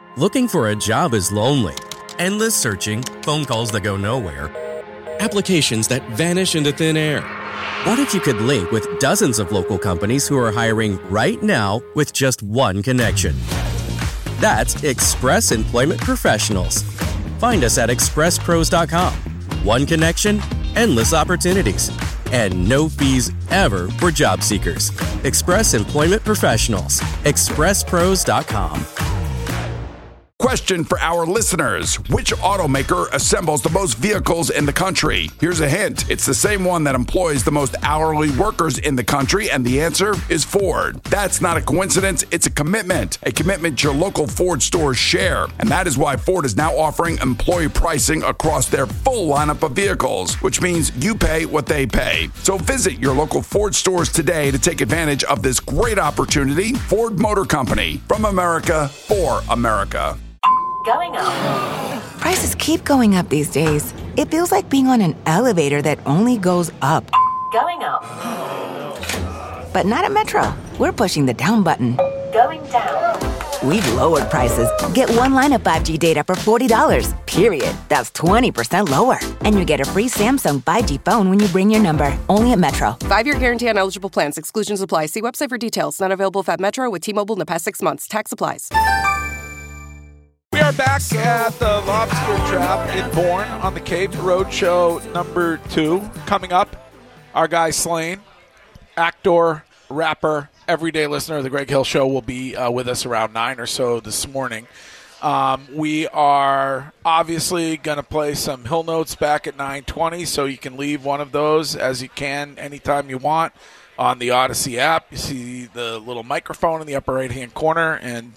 Looking for a job is lonely. Endless searching, phone calls that go nowhere, applications that vanish into thin air. What if you could link with dozens of local companies who are hiring right now with just one connection? That's Express Employment Professionals. Find us at expresspros.com. One connection, endless opportunities, and no fees ever for job seekers. Express Employment Professionals. expresspros.com. Question for our listeners. Which automaker assembles the most vehicles in the country? Here's a hint. It's the same one that employs the most hourly workers in the country, and the answer is Ford. That's not a coincidence. It's a commitment your local Ford stores share. And that is why Ford is now offering employee pricing across their full lineup of vehicles, which means you pay what they pay. So visit your local Ford stores today to take advantage of this great opportunity. Ford Motor Company, from America for America. Going up. Prices keep going up these days. It feels like being on an elevator that only goes up. Going up. But not at Metro. We're pushing the down button. Going down. We've lowered prices. Get one line of 5G data for $40, period. That's 20% lower. And you get a free Samsung 5G phone when you bring your number. Only at Metro. 5-year guarantee on eligible plans. Exclusions apply. See website for details. Not available at Metro with T-Mobile in the past 6 months. Tax applies. We are back at the Lobster Trap in Bourne on the Cape Roadshow number 2. Coming up, our guy Slane, actor, rapper, everyday listener of the Greg Hill Show, will be with us around 9 or so this morning. We are obviously going to play some Hill Notes back at 9:20, so you can leave one of those as you can anytime you want on the Odyssey app. You see the little microphone in the upper right-hand corner, and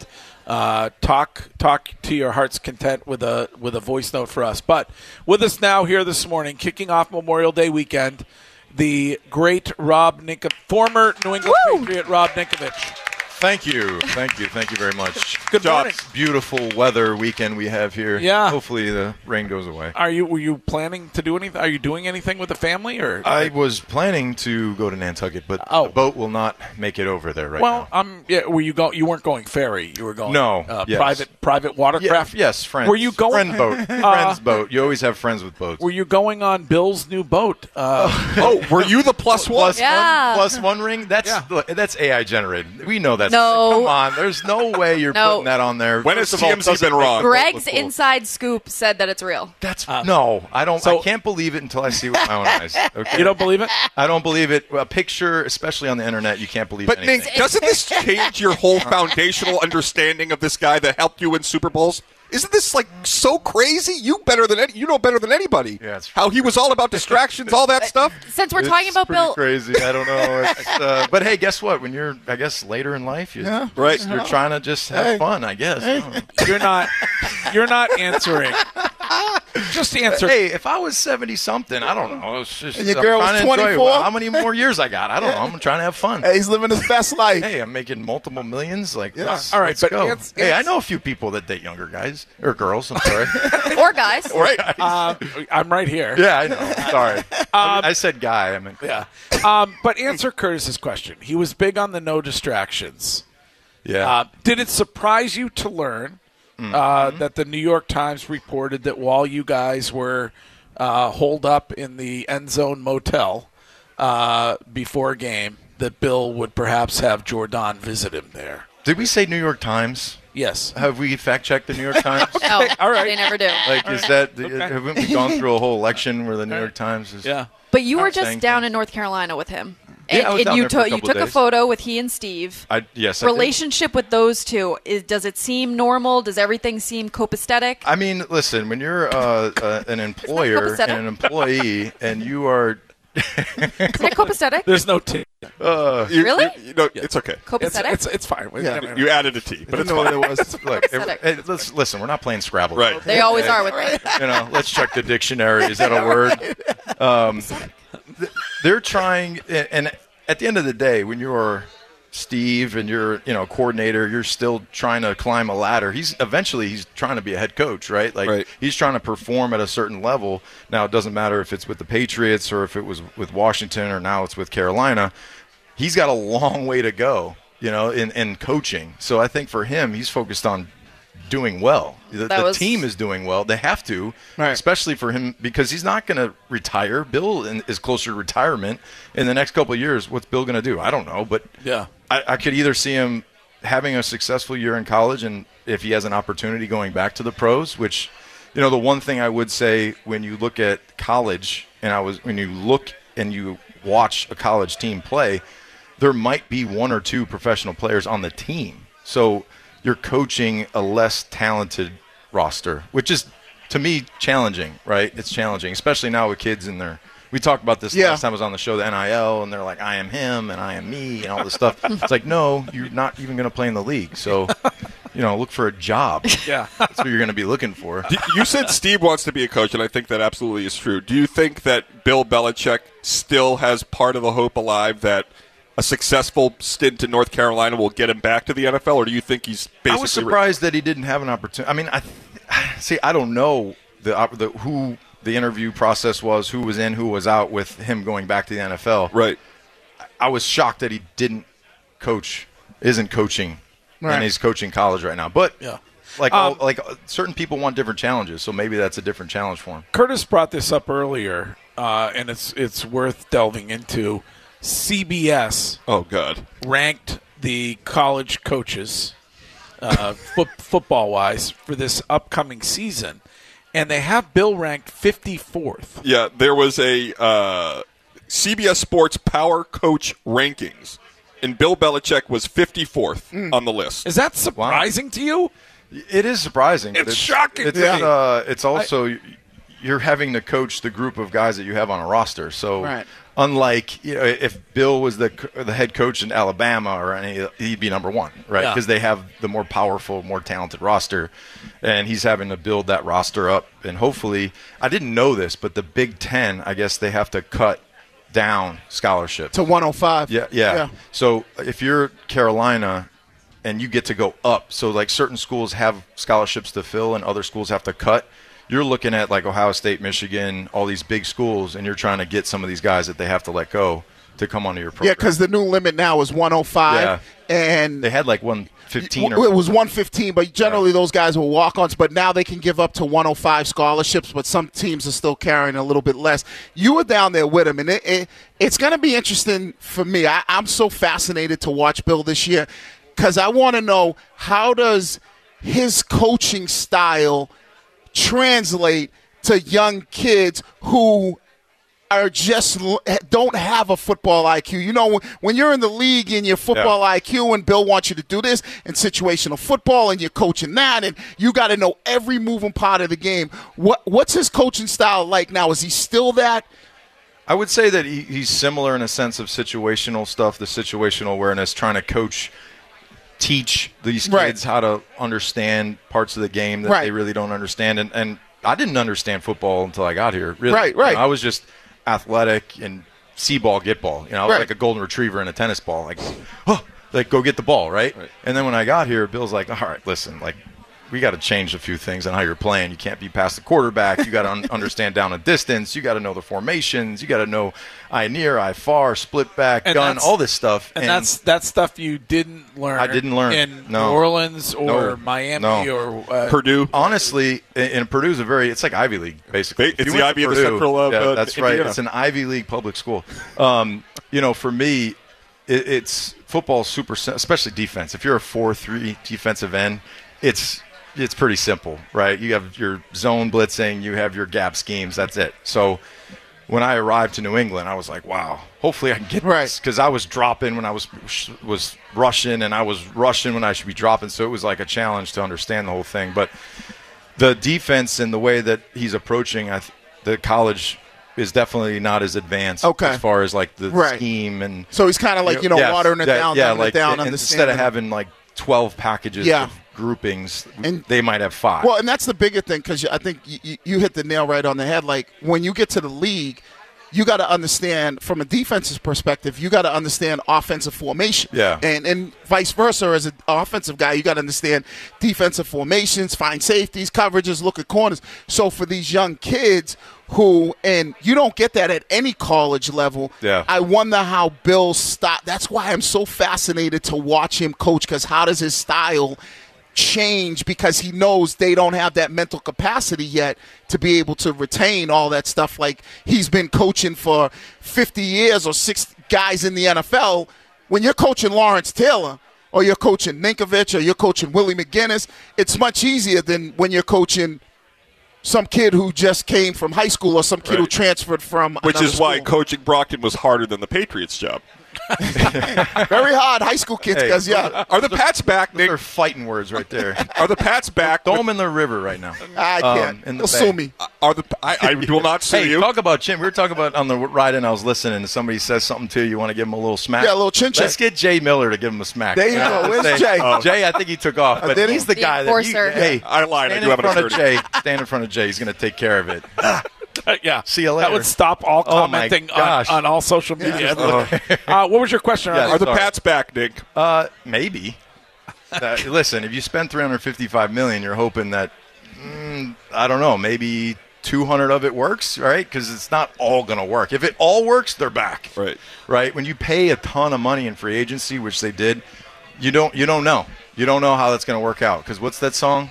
talk to your heart's content with a voice note for us. But with us now here this morning, kicking off Memorial Day weekend, the great Rob Ninkovich, former New England Patriot Rob Ninkovich. Thank you very much. Good morning. Beautiful weather weekend we have here. Yeah. Hopefully the rain goes away. Were you planning to do anything? Are you doing anything with the family, or? I was planning to go to Nantucket, but the boat will not make it over there now. Were you you weren't going ferry. You were going yes. private watercraft. Yes, friends. Were you going friend boat? Friends boat. You always have friends with boats. Were you going on Bill's new boat? Were you the plus one? Plus one ring? That's AI generated. We know that. No. Come on. There's no way you're putting that on there. When has TMZ been wrong? Greg's inside scoop said that it's real. That's no. I don't. I can't believe it until I see it with my own eyes. Okay? You don't believe it? I don't believe it. A picture, especially on the internet, you can't believe anything. But Nick, doesn't this change your whole foundational understanding of this guy that helped you win Super Bowls? Isn't this so crazy? You know better than anybody. Yeah, how he was all about distractions, all that stuff. Since we're talking about Bill, crazy. I don't know. But hey, guess what? When you're, I guess, later in life, you're trying to just have fun. I guess you're not. You're not answering. Just answer. Hey, if I was 70-something, I don't know. It's just, and your girl was 24. How many more years I got? I don't know. I'm trying to have fun. Hey, he's living his best life. Hey, I'm making multiple millions. All right, let's go. Hey, I know a few people that date younger guys or girls. I'm sorry. Or guys. Right. I'm right here. Yeah, I know. Sorry. I said guy. I meant yeah. But answer Curtis's question. He was big on the no distractions. Yeah. Did it surprise you to learn that the New York Times reported that while you guys were holed up in the End Zone Motel before a game, that Bill would perhaps have Jordan visit him there? Did we say New York Times? Yes. Have we fact-checked the New York Times? No, all right. They never do. Haven't we gone through a whole election where the New York Times is... Yeah. But you were just down in North Carolina with him. Yeah, I was down there for a couple you took days. a photo with he and Steve. Yes, relationship with those two, does it seem normal? Does everything seem copacetic? I mean, listen, when you're an employer and an employee and you are... Isn't it copacetic? There's no T. Really? It's okay. Copacetic? It's fine. Yeah. You added a T, but it's fine. What it was. Look, listen, we're not playing Scrabble. Right. They always are with me. Let's check the dictionary. Is that a word? They're trying, and at the end of the day, when you're Steve and you're coordinator, you're still trying to climb a ladder. He's trying to be a head coach, right? He's trying to perform at a certain level. Now it doesn't matter if it's with the Patriots or if it was with Washington or now it's with Carolina. He's got a long way to go, in coaching. So I think for him, he's focused on doing well. The was- team is doing well. They have to, Right. especially for him, because he's not going to retire. Bill is closer to retirement in the next couple of years. What's Bill going to do? I don't know, but Yeah. I could either see him having a successful year in college, and if he has an opportunity going back to the pros, which, the one thing I would say when you look at college, when you look and you watch a college team play, there might be one or two professional players on the team. So you're coaching a less talented roster, which is, to me, challenging, right? It's challenging, especially now with kids in there. We talked about this last time I was on the show, the NIL, and they're like, I am him and I am me and all this stuff. It's like, no, you're not even going to play in the league. So, look for a job. Yeah. That's what you're going to be looking for. You said Steve wants to be a coach, and I think that absolutely is true. Do you think that Bill Belichick still has part of the hope alive that a successful stint in North Carolina will get him back to the NFL, or do you think he's basically... I was surprised that he didn't have an opportunity. I mean, I don't know who the interview process was, who was in, who was out with him going back to the NFL. Right. I was shocked that he isn't coaching, Right. and he's coaching college right now. But Yeah. certain people want different challenges, so maybe that's a different challenge for him. Curtis brought this up earlier, and it's worth delving into. CBS Oh, God. ranked the college coaches, football-wise, for this upcoming season, and they have Bill ranked 54th. Yeah, there was a CBS Sports Power Coach Rankings, and Bill Belichick was 54th on the list. Is that surprising to you? It is surprising. It's shocking It's, to me. it's also you're having to coach the group of guys that you have on a roster. So Right. unlike if Bill was the head coach in Alabama or he'd be number one, right? Yeah. Because they have the more powerful, more talented roster, and he's having to build that roster up. And hopefully, I didn't know this, but the Big Ten, I guess they have to cut down scholarships To 105. Yeah. So if you're Carolina and you get to go up, so like certain schools have scholarships to fill and other schools have to cut, you're looking at like Ohio State, Michigan, all these big schools, and you're trying to get some of these guys that they have to let go to come onto your program. Yeah, because the new limit now is 105. Yeah. And they had like 115 it was 115, but generally those guys will walk-ons. But now they can give up to 105 scholarships, but some teams are still carrying a little bit less. You were down there with him, and it's going to be interesting for me. I'm so fascinated to watch Bill this year because I want to know, how does his coaching style translate to young kids who are just don't have a football IQ. You know, when you're in the league and your football IQ and Bill wants you to do this and situational football and you're coaching that and you got to know every moving part of the game. What's his coaching style like now? Is he still that? I would say that he's similar in a sense of situational stuff, the situational awareness, trying to teach these kids how to understand parts of the game that they really don't understand. And I didn't understand football until I got here. Really. Right. You know, I was just athletic and see ball, get ball. You know, I was like a golden retriever in a tennis ball. Like, go get the ball, right? And then when I got here, Bill's like, all right, listen, like, we got to change a few things on how you're playing. You can't be past the quarterback. You got to understand down and distance. You got to know the formations. You got to know eye near, eye far, split back, and gun, all this stuff. And that's stuff you didn't learn. I didn't learn in New Orleans or Miami or Purdue. Honestly, and Purdue's it's like Ivy League basically. It's the Ivy of the Central of that's right. Indiana. It's an Ivy League public school. You know, for me, it's football super, especially defense. If you're a 4-3 defensive end, it's pretty simple, right? You have your zone blitzing, you have your gap schemes, that's it. So when I arrived to New England, I was like, wow, hopefully I can get this. Because I was dropping when I was rushing, and I was rushing when I should be dropping. So it was like a challenge to understand the whole thing. But the defense and the way that he's approaching the college is definitely not as advanced as far as like the scheme. And so he's kind of like, watering it down, dumbing it down. Instead of having like 12 packages of groupings, and they might have 5. Well, and that's the bigger thing, because I think you hit the nail right on the head. Like, when you get to the league, you got to understand, from a defensive perspective, you got to understand offensive formation. Yeah. And vice versa, as an offensive guy, you got to understand defensive formations, find safeties, coverages, look at corners. So for these young kids and you don't get that at any college level, I wonder how Bill stopped. That's why I'm so fascinated to watch him coach, because how does his style change because he knows they don't have that mental capacity yet to be able to retain all that stuff. Like he's been coaching for 50 years or 6 guys in the NFL. When you're coaching Lawrence Taylor or you're coaching Ninkovich or you're coaching Willie McGinnis, it's much easier than when you're coaching some kid who just came from high school or some kid who transferred from Which another is why school. coaching Brockton was harder than the Patriots' job. Very hard high school kids, because Are the Pats back, Nick? They're fighting words right there. Are the Pats back? Throw them in the river right now. I can't. In the They'll bay. sue me. I will not sue Hey, you. talk about chin. We were talking about on the ride in. I was listening, and somebody says something to you. You want to give him a little smack? Yeah, a little chin check. Let's get Jay Miller to give him a smack. There you go. Where's Jay? Jay, I think he took off, but did he? he's the The guy enforcer. that. Hey, I lied. I stand do in have an front of attorney. Jay. Stand in front of Jay. He's going to take care of it. Yeah. See you later. That would stop all Oh, my commenting gosh. on all social media. What was your question? Yeah, Are the sorry. Pats back, Nick? Maybe. Listen, if you spend $355 million, you're hoping that I don't know, maybe 200 of it works, right? Because it's not all going to work. If it all works, they're back. Right. When you pay a ton of money in free agency, which they did, you don't know. You don't know how that's going to work out. Because what's that song?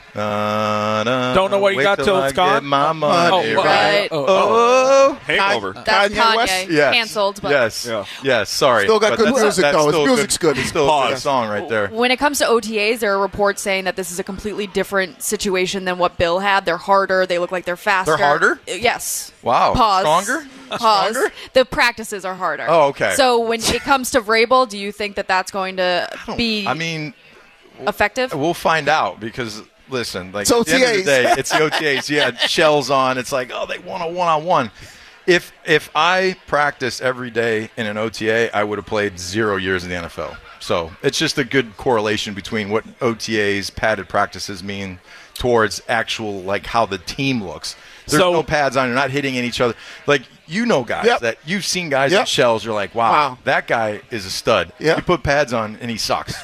Don't know what you Wait got till I it's gone? get my money, what? right? Oh. Hangover. That's Kanye West? Kanye. Yes. Canceled. But Yes. Yeah. Yes. Sorry. Still got But good that's- music, that's though. His still music's good. It's still a good Pause. song right there. when it comes to OTAs, there are reports saying that this is a completely different situation than what Bill had. They're harder. They look like they're faster. They're harder? Yes. Wow. Pause. Stronger? Pause. Stronger? The practices are harder. Oh, okay. So when it comes to Vrabel, do you think that that's going to be I mean, effective? we'll find out because listen, like It's at the end of the OTAs. day, it's the OTAs. Yeah, shells on. It's like, oh, they want a one-on-one. If I practiced every day in an OTA, I would have played 0 years in the NFL. So it's just a good correlation between what OTAs, padded practices, mean towards actual like how the team looks. There's So- no pads on. You're not hitting each other. Like guys Yep. that you've seen guys in Yep. shells. You're like, wow, that guy is a stud. Yep. You put pads on and he sucks.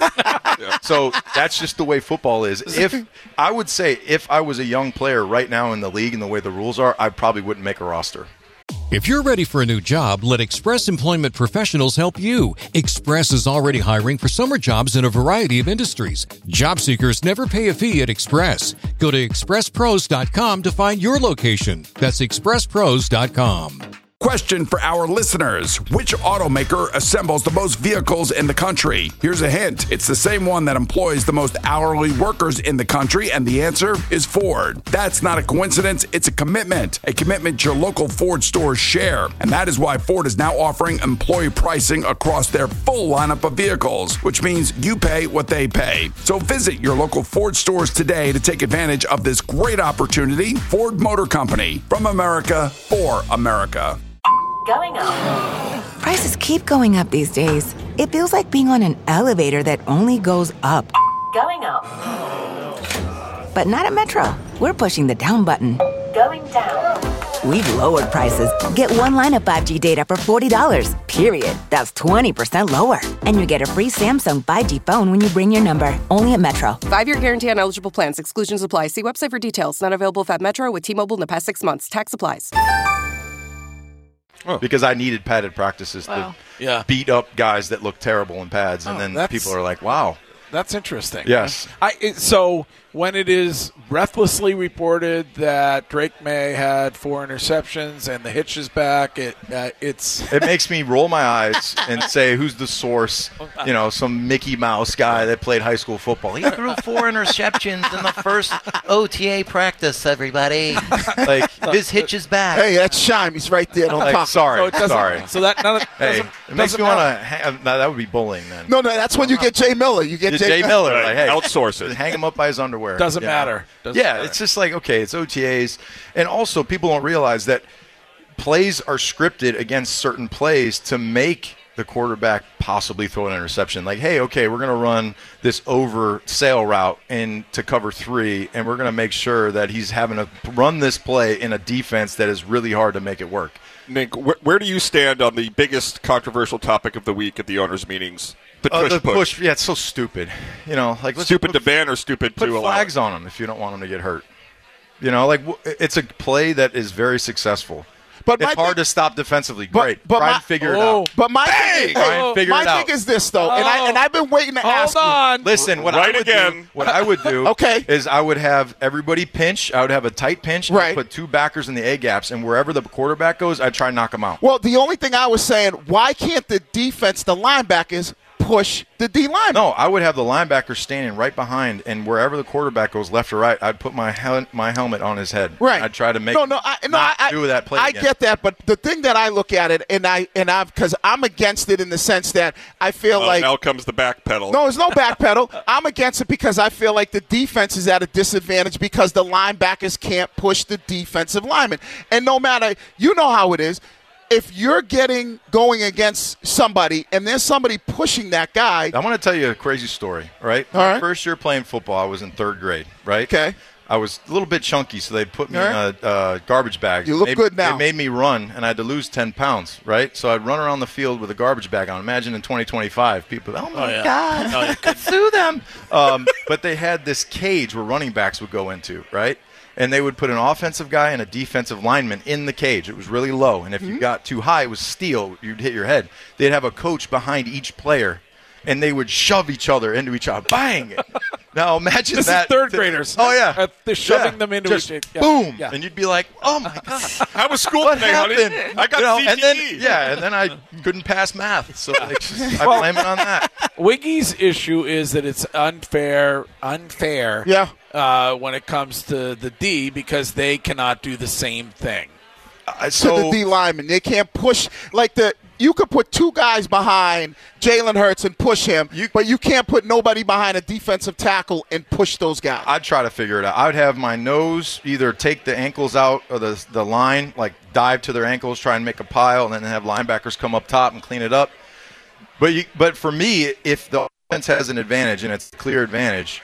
So that's just the way football is. If I would say if I was a young player right now in the league and the way the rules are, I probably wouldn't make a roster. If you're ready for a new job, let Express Employment Professionals help you. Express is already hiring for summer jobs in a variety of industries. Job seekers never pay a fee at Express. Go to expresspros.com to find your location. That's expresspros.com. Question for our listeners. Which automaker assembles the most vehicles in the country? Here's a hint. It's the same one that employs the most hourly workers in the country, and the answer is Ford. That's not a coincidence. It's a commitment your local Ford stores share. And that is why Ford is now offering employee pricing across their full lineup of vehicles, which means you pay what they pay. So visit your local Ford stores today to take advantage of this great opportunity. Ford Motor Company, from America for America. Going up. Prices keep going up these days. It feels like being on an elevator that only goes up. Going up. But not at Metro. We're pushing the down button. Going down. We've lowered prices. Get one line of 5G data for $40, period. That's 20% lower. And you get a free Samsung 5G phone when you bring your number. Only at Metro. 5-year guarantee on eligible plans. Exclusions apply. See website for details. Not available at Metro with T-Mobile in the past 6 months. Tax applies. Because I needed padded practices Wow. to beat up guys that look terrible in pads, and then that's- people are like, "Wow, That's interesting. Yes. So when it is breathlessly reported that Drake May had 4 interceptions and the hitch is back, it's It makes me roll my eyes and say, who's the source? You know, some Mickey Mouse guy that played high school football. He threw 4 interceptions in the first OTA practice, everybody. Like, his hitch is back. Hey, that's Shime. He's right there. Don't Like, talk. sorry, So it doesn't- sorry. so that none of, Hey, doesn't, it makes me want to. That would be bullying then. No, that's when you get Jay Miller. You get Jay Miller, Right. like, hey, Outsource it. hang him up by his underwear. Doesn't you know? matter. Doesn't Yeah, matter. it's just like, okay, it's OTAs, and also people don't realize that plays are scripted against certain plays to make the quarterback possibly throw an interception. Like, hey, okay, we're going to run this over sail route to cover 3, and we're going to make sure that he's having to run this play in a defense that is really hard to make it work. Nick, where do you stand on the biggest controversial topic of the week at the owners' meetings? The push. Yeah, it's so stupid. You know, like let's Stupid to ban or stupid put to allow? flags on them if you don't want them to get hurt. You know, like it's a play that is very successful. But it's hard to stop defensively. Great. Try and figure it out. But my thing is this, though, and I've been waiting to ask you. Listen, what I would do is I would have everybody pinch. I would have a tight pinch. Right. I'd put two backers in the A gaps, and wherever the quarterback goes, I'd try and knock him out. Well, the only thing I was saying, why can't the defense, the linebackers, push the D line? No, I would have the linebacker standing right behind, and wherever the quarterback goes, left or right, I'd put my helmet on his head. Right. I'd try to make do that play. I again. get that, but the thing that I look at it, and I've because I'm against it in the sense that I feel like now comes the back pedal. No, there's no back pedal. I'm against it because I feel like the defense is at a disadvantage because the linebackers can't push the defensive linemen, and no matter, you know how it is. If you're going against somebody and there's somebody pushing that guy. I want to tell you a crazy story, right? All right. First year playing football, I was in third grade, right? Okay. I was a little bit chunky, so they put me in garbage bags. You look good now. They made me run, and I had to lose 10 pounds, right? So I'd run around the field with a garbage bag on. Imagine in 2025, people, oh, my God, sue them. But they had this cage where running backs would go into, right? And they would put an offensive guy and a defensive lineman in the cage. It was really low. And if you got too high, it was steel. You'd hit your head. They'd have a coach behind each player, and they would shove each other into each other. Bang! Now imagine this that. Is third graders. Oh, yeah. They're shoving them into just each other. Boom! Yeah. And you'd be like, oh, my God. How was school What today, happened? honey? I got CTE. And then I couldn't pass math. So I blame it on that. Wiggy's issue is that it's unfair. Yeah. When it comes to the D because they cannot do the same thing. To the D lineman, they can't push you could put two guys behind Jalen Hurts and push him, but you can't put nobody behind a defensive tackle and push those guys. I'd try to figure it out. I would have my nose either take the ankles out of the line, like dive to their ankles, try and make a pile, and then have linebackers come up top and clean it up. But for me, if the offense has an advantage and it's a clear advantage,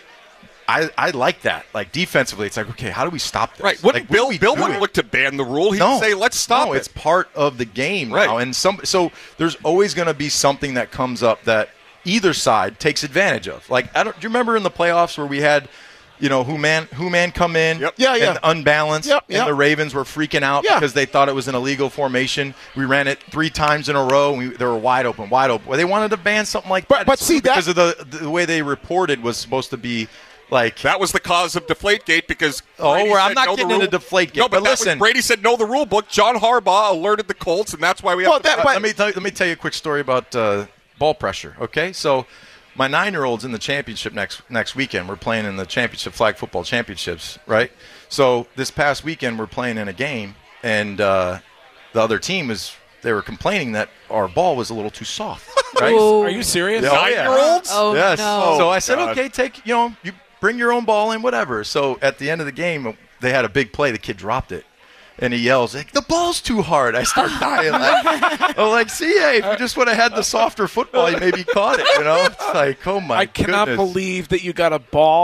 I like that. Like defensively, it's like, okay, how do we stop this? Right. Bill wouldn't look to ban the rule. He'd say, let's stop it. It's part of the game now. And so there's always going to be something that comes up that either side takes advantage of. Like, do you remember in the playoffs where we had, who man come in and unbalanced, and the Ravens were freaking out because they thought it was an illegal formation. We ran it 3 times in a row, and they were wide open. Well, they wanted to ban something like that. But see, because of the way they reported was supposed to be. Like that was the cause of Deflategate because I'm not getting into Deflategate. No, but listen, Brady said no the rule book. John Harbaugh alerted the Colts, and that's why we have. Let me tell you a quick story about ball pressure. Okay, so my 9-year-old's in the championship next weekend. We're playing in the championship flag football championships, right? So this past weekend we're playing in a game, and the other team they were complaining that our ball was a little too soft. Right? Are you serious? 9-year-olds? Oh, yes. no. So I said, okay, you bring your own ball in, whatever. So at the end of the game, they had a big play. The kid dropped it. And he yells, the ball's too hard. I start dying. I'm like, CA, if you just would have had the softer football, you maybe caught it. It's like, oh, my goodness. I cannot believe that you got a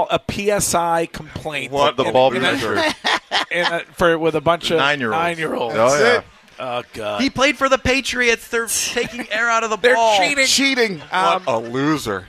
PSI complaint. What? The ball measure. With a bunch of 9-year-olds. Oh, yeah. Oh, God. He played for the Patriots. They're taking air out of the ball. They're cheating. What a loser.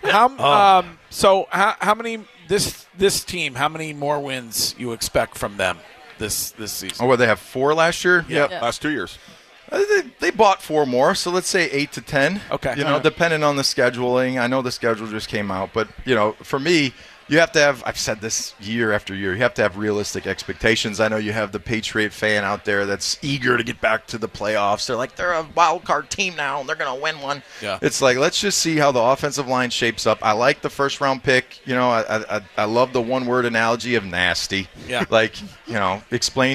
So how many this team? How many more wins you expect from them this season? Oh, they have 4 last year? Yeah. Last 2 years. They bought 4 more, so let's say 8 to 10. Okay. Depending on the scheduling. I know the schedule just came out, but for me, you have to have, I've said this year after year, you have to have realistic expectations. I know you have the Patriot fan out there that's eager to get back to the playoffs. They're like, they're a wild card team now, and they're going to win one. Yeah. It's like, let's just see how the offensive line shapes up. I like the first-round pick. I love the one-word analogy of nasty. Yeah. Like, explain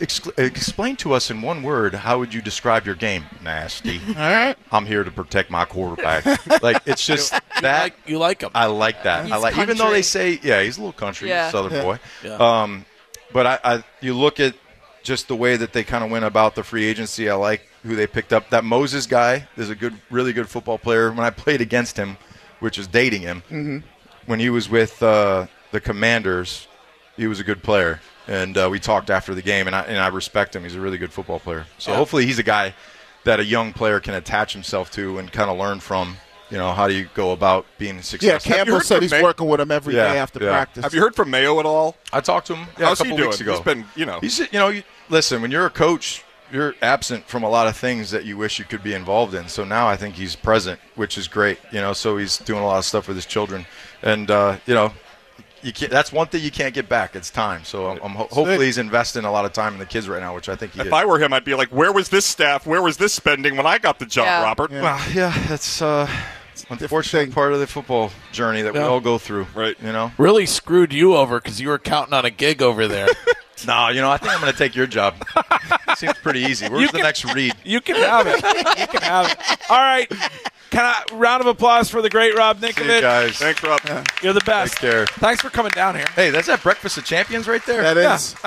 to us in one word, how would you describe your game? Nasty. All right. I'm here to protect my quarterback. Like, it's just that. You like him. I like that. He's even though they country. say, he's a little country, Southern boy. Yeah. But you look at just the way that they kind of went about the free agency. I like who they picked up. That Moses guy is a really good football player. When I played against him, which is dating him, when he was with the Commanders, he was a good player. And we talked after the game, and I respect him. He's a really good football player. So hopefully he's a guy that a young player can attach himself to and kind of learn from. How do you go about being successful? Yeah, Campbell said he's working with him every day after practice. Have you heard from Mayo at all? I talked to him How's a couple he doing? weeks ago. He's been, listen, when you're a coach, you're absent from a lot of things that you wish you could be involved in. So now I think he's present, which is great. So he's doing a lot of stuff with his children, and you can't, that's one thing you can't get back. It's time. So hopefully he's investing a lot of time in the kids right now, which I think he is. If I were him, I'd be like, where was this staff? Where was this spending when I got the job, Robert? Yeah. Well, that's unfortunately part of the football journey that we all go through. Right. Really screwed you over because you were counting on a gig over there. No, I think I'm going to take your job. Seems pretty easy. Where's the next read? You can have it. You can have it. All right. Round of applause for the great Rob Ninkovich. See you guys. Thanks, Rob. Yeah. You're the best. Take care. Thanks for coming down here. Hey, that's that Breakfast of Champions right there. That is.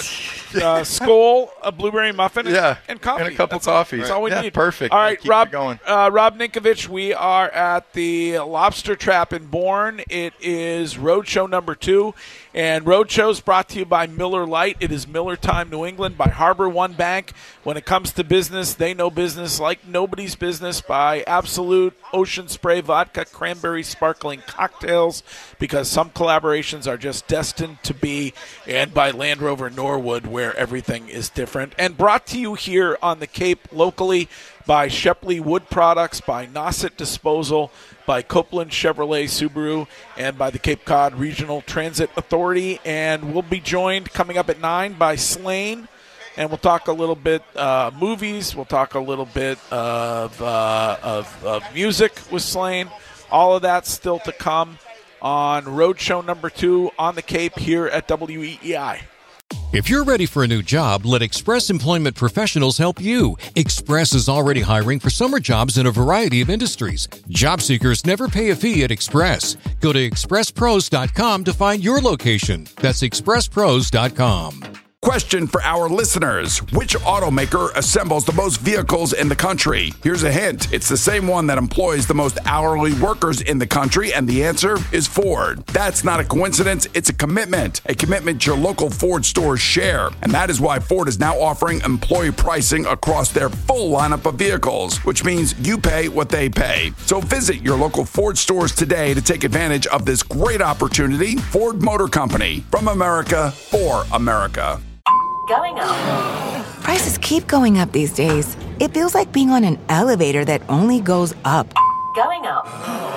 Skull, a blueberry muffin, and coffee. And a couple coffees. That's all we need. Perfect. All right, keep Rob. it going. Rob Ninkovich, we are at the Lobster Trap in Bourne. It is Roadshow number 2. And Roadshow is brought to you by Miller Lite. It is Miller Time New England by Harbor One Bank. When it comes to business, they know business like nobody's business. By Absolute Ocean Spray Vodka Cranberry Sparkling Cocktails, because some collaborations are just destined to be. And by Land Rover Norwood, where everything is different. And brought to you here on the Cape locally by Shepley Wood Products, by Nauset Disposal, by Copeland Chevrolet Subaru, and by the Cape Cod Regional Transit Authority. And we'll be joined coming up at 9 by Slane. And we'll talk a little bit movies. We'll talk a little bit of music with Slane. All of that still to come on Roadshow number 2 on the Cape here at WEEI. If you're ready for a new job, let Express Employment Professionals help you. Express is already hiring for summer jobs in a variety of industries. Job seekers never pay a fee at Express. Go to expresspros.com to find your location. That's expresspros.com. Question for our listeners. Which automaker assembles the most vehicles in the country? Here's a hint. It's the same one that employs the most hourly workers in the country, and the answer is Ford. That's not a coincidence. It's a commitment your local Ford stores share. And that is why Ford is now offering employee pricing across their full lineup of vehicles, which means you pay what they pay. So visit your local Ford stores today to take advantage of this great opportunity. Ford Motor Company, from America, for America. Going up. Prices keep going up these days. It feels like being on an elevator that only goes up. Going up.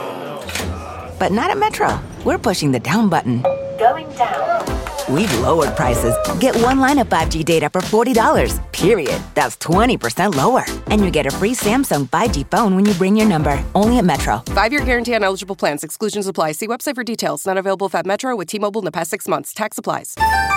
But not at Metro. We're pushing the down button. Going down. We've lowered prices. Get one line of 5G data for $40, period. That's 20% lower. And you get a free Samsung 5G phone when you bring your number. Only at Metro. 5-year guarantee on eligible plans. Exclusions apply. See website for details. Not available at Metro with T-Mobile in the past 6 months. Tax applies.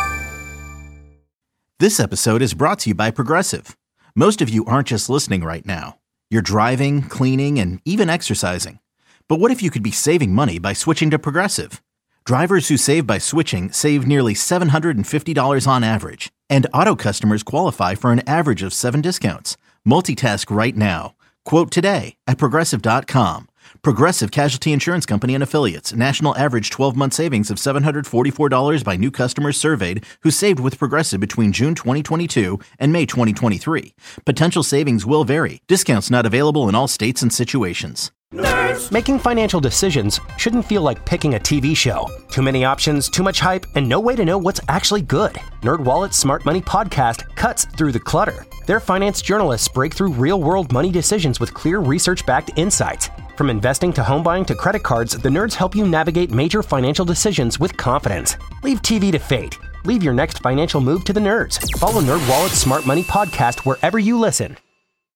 This episode is brought to you by Progressive. Most of you aren't just listening right now. You're driving, cleaning, and even exercising. But what if you could be saving money by switching to Progressive? Drivers who save by switching save nearly $750 on average. And auto customers qualify for an average of 7 discounts. Multitask right now. Quote today at Progressive.com. Progressive Casualty Insurance Company and Affiliates. National average 12-month savings of $744 by new customers surveyed who saved with Progressive between June 2022 and May 2023. Potential savings will vary. Discounts not available in all states and situations. Nerds. Making financial decisions shouldn't feel like picking a TV show. Too many options, too much hype, and no way to know what's actually good. NerdWallet's Smart Money Podcast cuts through the clutter. Their finance journalists break through real-world money decisions with clear research-backed insights. From investing to home buying to credit cards, the nerds help you navigate major financial decisions with confidence. Leave TV to fate. Leave your next financial move to the nerds. Follow NerdWallet's Smart Money Podcast wherever you listen.